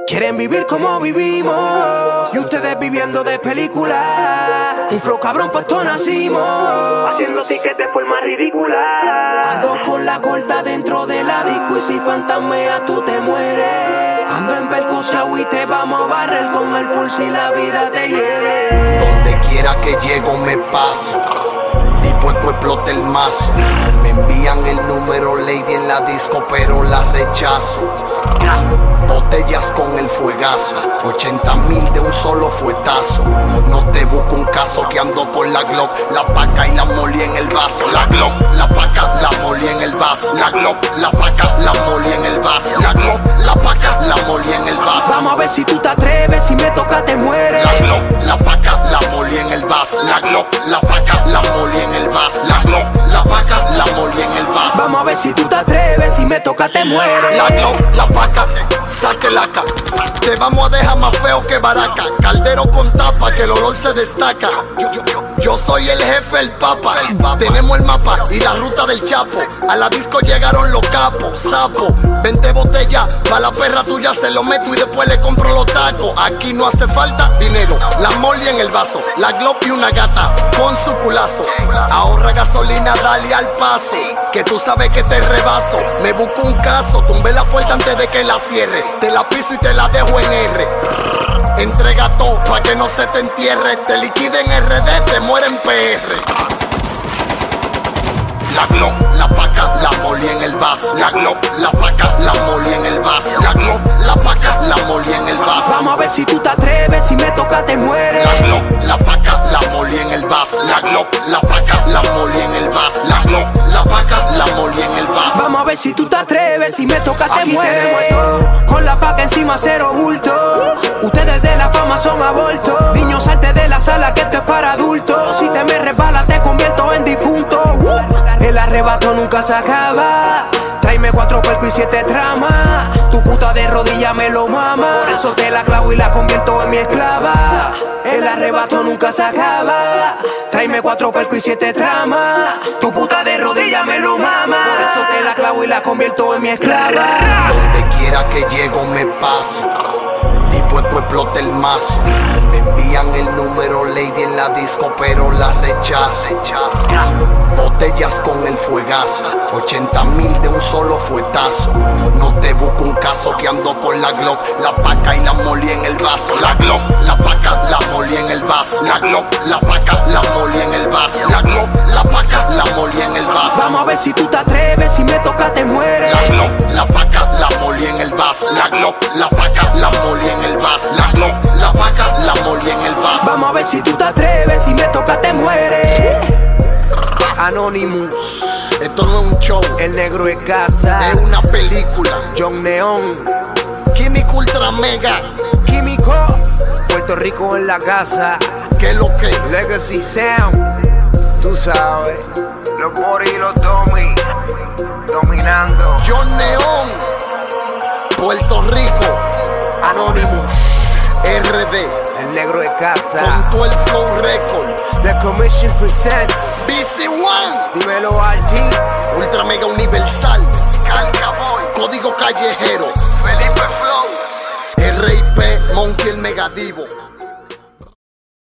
Quieren vivir como vivimos y ustedes viviendo de película. Un flow cabrón, pues todos nacimos haciendo tickets de forma ridícula. Ando con la corta dentro de la disco y si fantasmea tú te mueres. Ando en Percocet y te vamos a barrer con el full si la vida te hiere. Donde quiera que llego me paso, dispuesto explote el mazo. Me envían el número lady en la disco pero la rechazo. Botellas con el fuegazo, 80,000 de un solo fuetazo. No te busco un caso que ando con la Glock, la paca y la molí en el vaso. La Glock, la paca, la molí en el vaso. La Glock, la paca, la molí en el vaso. La Glock, la paca, la molí en el vaso. Vamos a ver si tú te atreves, si me toca te mueres. La Glock, la paca, la molí en el vaso. La Glock, la paca, la molí en el vaso. La Glock, la paca, la molí en el vaso. Vamos a ver si tú te atreves, si me toca te mueres. La Glock, la paca, saque la ca. Te vamos a dejar más feo que baraca. Caldero con tapa que el olor se destaca. Yo soy el jefe, el papa. Tenemos el mapa y la ruta del Chapo. A la disco llegaron los capos, sapo. 20 botellas, pa' la perra tuya se lo meto y después le compro los tacos. Aquí no hace falta dinero, la molly en el vaso. La Glock y una gata con su culazo. Ahorra gasolina, dale al paso, que tú sabes que te rebaso. Me busco un caso, tumbé la puerta antes de que la cierre. Te la piso y te la dejo en R. Entrega todo pa' que no se te entierre. Te liquide en RD, te muere en PR. La Glock, la paca, la molí en el vaso. La Glock, la paca, la molí en el vaso. La Glock, la paca, la molí en el vaso. Vamos a ver si tú te atreves, si me toca te mueres. La Glock, la paca, la molí en el vaso. La Glock, la paca, la molí en el vaso. La Glock, la paca, la molí en el vaso. Vamos a ver si tú te atreves, si me toca te Aquí mueres. tenemos todo. Con la paca encima cero bulto. Ustedes de la fama son abortos. Niños, salte de la sala que esto es para adultos. Si te me resbalas te convierto en difunto. El arrebato nunca se acaba. Tráeme 4 percos y 7 tramas. Tu puta de rodilla me lo mama. Por eso te la clavo y la convierto en mi esclava. El arrebato nunca se acaba. Tráeme 4 percos y 7 tramas. Tu puta de rodilla me lo mama. Por eso te la clavo y la convierto en mi esclava. Donde quiera que llego me paso, dispuesto explote el mazo. Me envían el número lady en la disco pero la rechazo. Botellas con el fuegazo, 80,000 de un solo fuetazo. No te busco un caso que ando con la Glock, la paca y la molí en el vaso. La Glock, la paca, la molí en el vaso. La Glock, la paca, la molí en el vaso. La Glock, la paca, la molí en el vaso. Vamos a ver si tú te atreves, si me toca te mueres. La Glock, la paca, la molí en el vaso. La Glock, la paca, la molí en el vaso. La Glock, la paca, la molí en el vaso. Vamos a ver si tú te atreves, si me toca te mueres. Anonymous, Esto no es un show, el negro es casa. es una película. John Neon, Químico Ultra Mega, Químico, Puerto Rico en la casa. ¿qué es lo que? Legacy Sound, tú sabes. Los Boris y los Tommy, dominando. John Neon, Puerto Rico, Anonymous, RD, el negro es casa. con todo el flow record. The Commission presents BC1, Dímelo RT, Ultra Mega Universal, Calcaboy, Código Callejero, Felipe Flow, RIP, Monkey el Megadivo.